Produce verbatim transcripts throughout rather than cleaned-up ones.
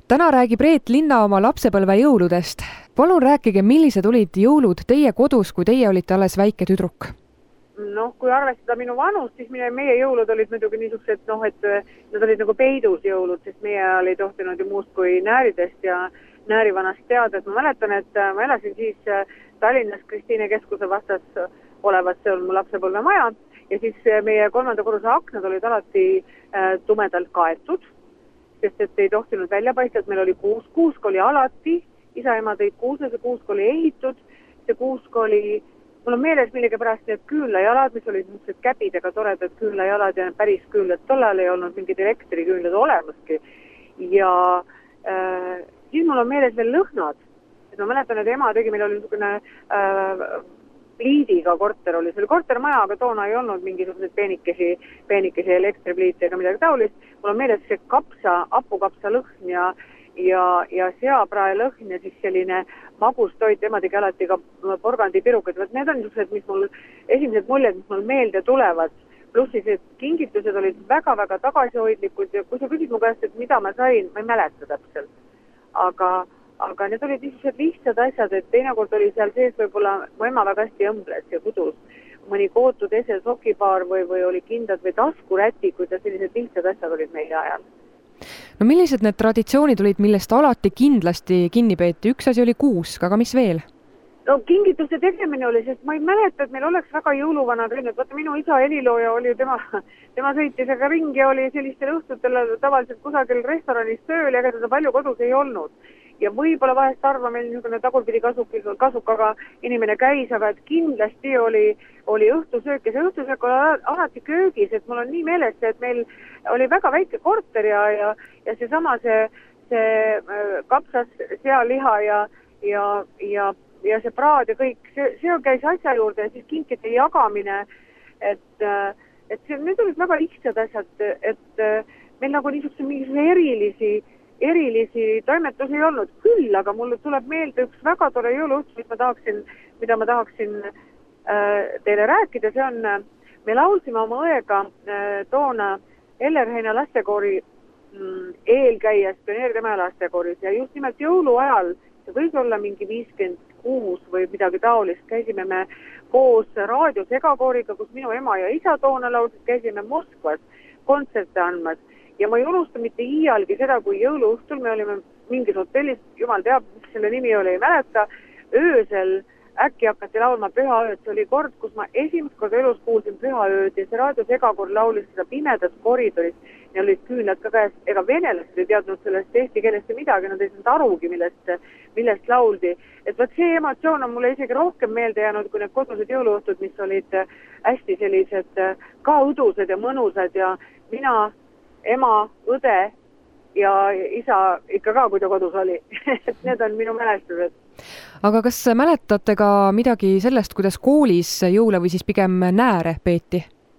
täna räägib Reet Linna oma lapsepõlve jõuludest. Palun rääkige, millised olid jõulud teie kodus, kui teie olite alles väike tüdruk? Noh, kui arvestada minu vanust, siis meie, meie jõulud olid muidugi niisugused, noh, et nad olid nagu peidus jõulud, sest meie ajal ei tohtinud ju muust kui nääridest ja näärivanast teada. Et ma mäletan, et ma elasin siis Tallinnas Kristiine keskuse vastas olevat, see on mu lapsepõlve maja, ja siis meie kolmanda korruse aknad olid alati tumedalt kaetud, sest et ei tohtinud välja paista, et meil oli kuusk, kuusk oli alati, isa-ema tõid kuuse, see kuusk oli ehitud, see kuusk oli, mul on meeles millegipärast need küünlajalad, mis olid niisugused käbidega toredad küünlajalad ja päris küünlad, tollal ei olnud mingid elektriküünlad olemaski. Ja äh, siis mul on meeles veel lõhnad, et ma mäletan, et ema tegi, meil oli niisugune äh, pliidiga korter oli, see oli kortermaja, aga toona ei olnud mingisugused peenikesi, peenikesi elektripliite ega midagi taolist. Mul on meeles see kapsa, apukapsa lõhn ja, ja, ja seaprae lõhn ja siis selline magustoit, ema tegi alati ka porgandipirukad. Need on niisugused, mis mul, esimesed muljed, mis mul meelde tulevad. Plussi see kingitused olid väga-väga tagasihoidlikud ja kui sa küsid mu käest, et mida ma sain, ma ei mäleta täpselt. Aga Aga need olid niisugused lihtsad asjad, et teinekord oli seal sees võib-olla, mu ema väga hästi õmbles ja kudus mõni kootud ese sokipaar või, või oli kindad või taskurätikud ja sellised lihtsad asjad olid meie ajal. No millised need traditsioonid olid, millest alati kindlasti kinni peeti? Üks asi oli kuusk, aga mis veel? No kingituste tegemine oli, sest ma ei mäleta, et meil oleks väga jõuluvana käinud. Vaata, minu isa helilooja oli, tema, tema sõitis aga ringi ja oli sellistel õhtutel tavaliselt kusagil restoranis tööl ja ega teda palju kodus ei olnud. Ja võib-olla vahest arva meil niisugune tagurpidi kasuk, kasukaga inimene käis, aga et kindlasti oli, oli õhtusöök ja see õhtusöök oli alati köögis, et mul on nii meeles, et meil oli väga väike korter ja, ja, ja see sama see, see kapsas, sealiha ja, ja, ja, ja see praad ja kõik, see, see käis asja juurde ja siis kinkide jagamine, et, et see, need olid väga lihtsad asjad, et meil nagu niisuguse mingisuguse erilisi erilisi toimetusi ei olnud küll, aga mulle tuleb meelde üks väga tore jõuluõhtu, mis ma tahaksin, mida ma tahaksin äh, teile rääkida. See on, me laulsime oma õega äh, toona Ellerheina lastekoori mm, eelkäies Pioneerimäe lastekooris ja just nimelt jõuluajal, see võis olla mingi viiskümmend kuus või midagi taolist, käisime me koos raadiosegakooriga, kus minu ema ja isa toona laulsid, käisime Moskvas kontserte andmas. Ja ma ei unusta mitte iialgi seda, kui jõuluõhtul me olime mingis hotellis, jumal teab, mis selle nimi oli, ei mäleta, öösel äkki hakati laulma Pühaööd. See oli kord, kus ma esimest korda elus kuulsin Pühaööd ja see raadiosegakoor laulis seda pimedas koridoris ja olid küünlad ka käes. Ega venelased ei teadnud sellest eesti keelest midagi, nad ei saanud arugi, millest, millest lauldi. Et võt see emotsioon on mulle isegi rohkem meelde jäänud, kui need kodused jõuluõhtud, mis olid hästi sellised ka õdused ja mõnusad ja mina ema, õde ja isa ikka ka, kui ta kodus oli. Need on minu mälestused. Aga kas mäletate ka midagi sellest, kuidas koolis jõule või siis pigem nääre peeti?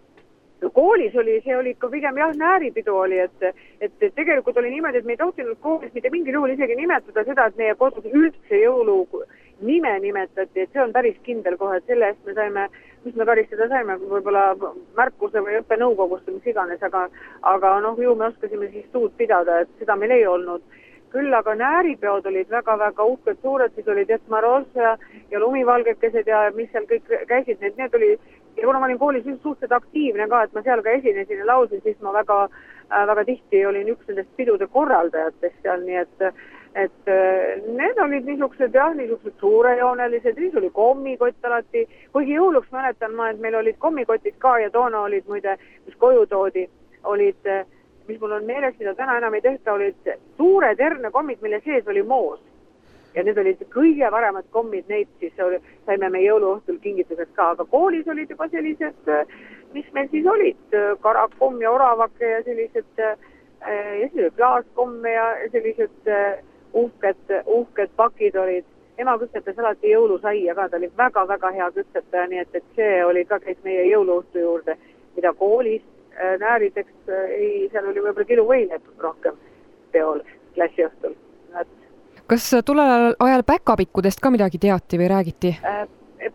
Koolis oli, see oli ikka pigem jah, nääripidu oli, et, et tegelikult oli niimoodi, et me ei tohtinud koolis mitte mingil juhul isegi nimetada seda, et meie kodus üldse jõulu nime nimetati, et see on päris kindel kohe, et selle eest me saime, mis me karistada saime, võib-olla märkuse või õppenõukogust või mis iganes, aga, aga noh, ju me oskasime siis suud pidada, et seda meil ei olnud. Küll aga nääripeod olid väga-väga uhked suured, siis olid Jet Maros ja, ja lumivalgekesed ja mis seal kõik käisid, need, need oli, ja kuna ma olin koolis suhteliselt aktiivne ka, et ma seal ka esinesin ja lausin, siis ma väga, väga tihti olin üks nendest pidude korraldajatest seal, nii et et need olid niisugused jah, niisugused suurejoonelised, siis oli kommikott alati, kuigi jõuluks mäletan ma, et meil olid kommikotid ka ja toona olid muide, mis koju toodi, olid, mis mul on meeles, mida täna enam ei tehta, olid suured hernekommid, mille sees oli moos. Ja need olid kõige paremad kommid, neid siis oli, saime me jõuluõhtul kingituseks ka, aga koolis olid juba sellised, mis meil siis olid, karakomm ja oravake ja sellised, ja sellised klaaskomme ja sellised uhked, uhked pakid olid. Ema kütsetas alati jõulusaia ka, ta oli väga-väga hea kütsetaja, nii et, et see oli ka käis meie jõuluõhtu juurde, mida koolis näärideks ei, seal oli võib-olla kilu võinet rohkem peol klassiõhtul. Kas tollel ajal päkapikkudest ka midagi teati või räägiti? Päkapikud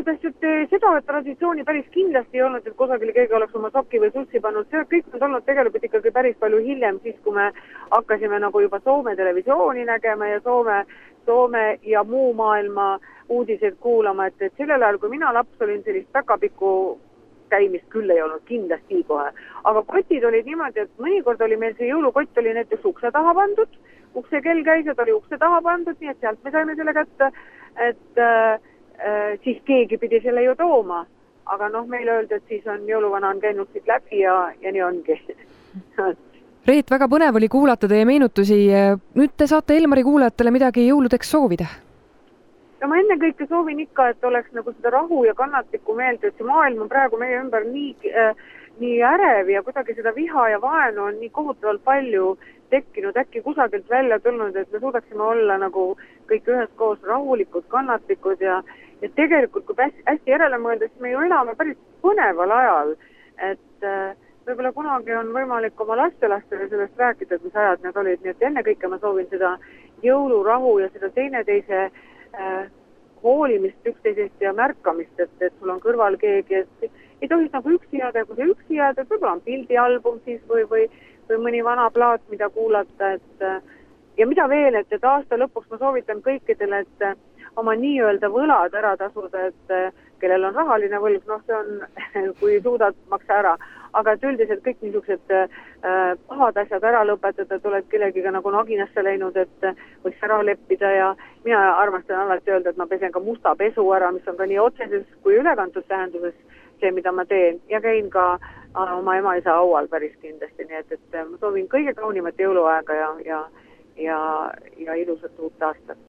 kuidas, et seda traditsiooni päris kindlasti ei olnud, et kusagil keegi oleks oma sokki või sussi pannud, see kõik on olnud tegelikult ikkagi päris palju hiljem, siis kui me hakkasime nagu juba Soome televisiooni nägema ja Soome, Soome ja muu maailma uudiseid kuulama, et, et sellel ajal, kui mina laps olin, sellist päkapikku käimist küll ei olnud, kindlasti kohe. Aga kotid olid niimoodi, et mõnikord oli meil see jõulukott oli näiteks ukse taha pandud, ukse kell käis, et oli ukse taha pandud, nii et sealt me saime selle kätte, et äh, siis keegi pidi selle ju tooma, aga noh, meile öeldi, et siis on jõuluvana on käinud siit läbi ja, ja nii ongi. Reet, väga põnev oli kuulata teie meenutusi. Nüüd te saate Elmari kuulajatele midagi jõuludeks soovida. No ma enne kõike soovin ikka, et oleks nagu seda rahu ja kannatlikku meelde, et see maailm on praegu meie ümber nii, äh, nii ärev ja kuidagi seda viha ja vaenu on nii kohutavalt palju tekkinud, äkki kusagilt välja tulnud, et me suudaksime olla nagu kõik üheskoos rahulikud, kannatlikud ja, ja tegelikult, kui hästi, hästi järele mõelda, siis me ju elame päris põneval ajal, et äh, võib-olla kunagi on võimalik oma lastelastele sellest rääkida, et mis ajad need olid, nii et enne kõike ma soovin seda jõulurahu ja seda teineteise äh, hoolimist üksteisest ja märkamist, et, et sul on kõrval keegi, et ei tohiks nagu üksi jääda, kui see üksi jääda, et võib-olla on pildialbum siis või, või, või mõni vana plaat, mida kuulata, et ja mida veel, et, et aasta lõpuks ma soovitan kõikidele, et oma nii-öelda võlad ära tasuda, et kellel on rahaline võlg, noh see on, kui suudad maksa ära, aga et üldiselt kõik niisugused äh, pahad asjad ära lõpetada, et oled kellegiga nagu naginasse läinud, et võiks ära leppida ja mina armastan alati öelda, et ma pesen ka musta pesu ära, mis on ka nii otseses kui ülekantud tähenduses see, mida ma teen ja käin ka äh, oma ema-isa aual päris kindlasti, nii et, et ma soovin kõige kaunimat jõuluaega ja, ja, ja, ja ilusat uut aastat.